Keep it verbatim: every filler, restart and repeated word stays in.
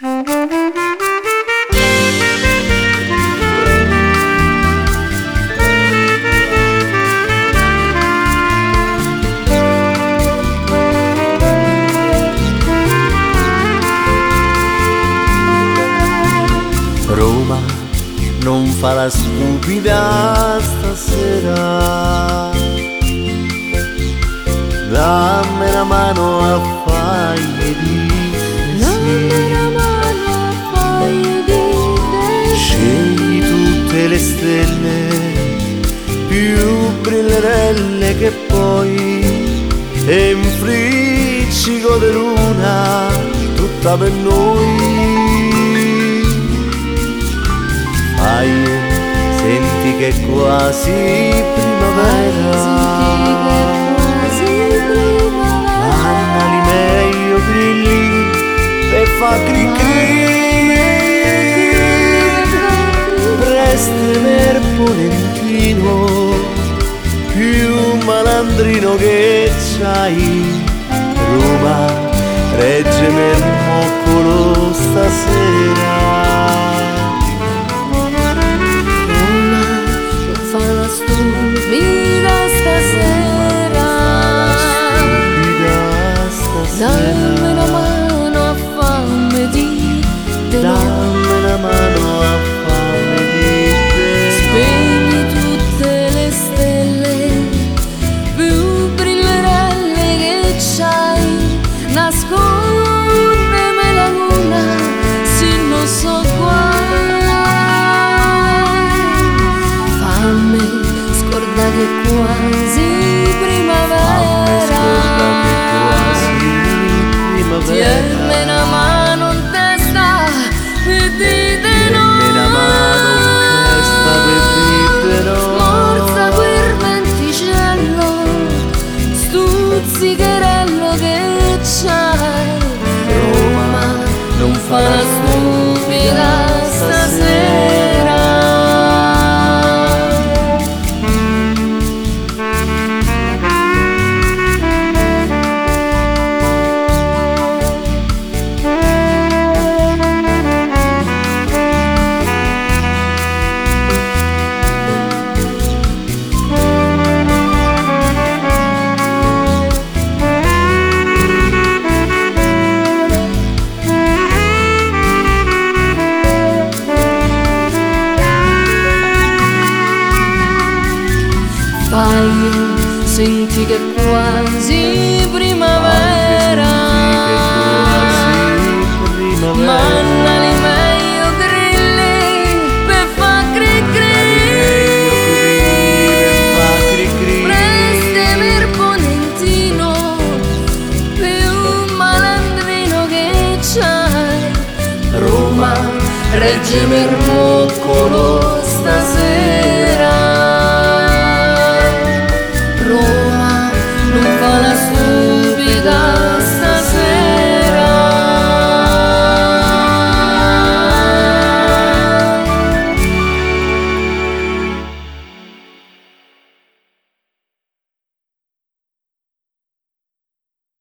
Roma non fa la stupida stasera, dammi la mano a fagli di Dammi la mano a fagli di te. Scegli tutte le stelle più brillerelle che puoi e un friccico di luna tutta per noi. Fai, senti che è quasi primavera, mannali meglio grilli per fa cri-cri. Preste per Polentino, più malandrino che c'hai. Roma, reggimi il moccolo stasera. Stupida stasera, dammi la mano a fammi di te, dammi la mano a fammi di te. Spegni tutte le stelle più brillerelle che c'hai, nascondimi la luna se non so qua. Fammi scorda che quasi primavera, tienmi una mano in testa per dite no, smorza quel venticello, stuzzicherello che c'hai. Roma non fa la stupida stasera. Fai, senti che quasi primavera, mannali meglio grilli per fa cri-cri. Prestemi il Ponentino, più malandrino che c'hai. Roma, reggimi il moccolo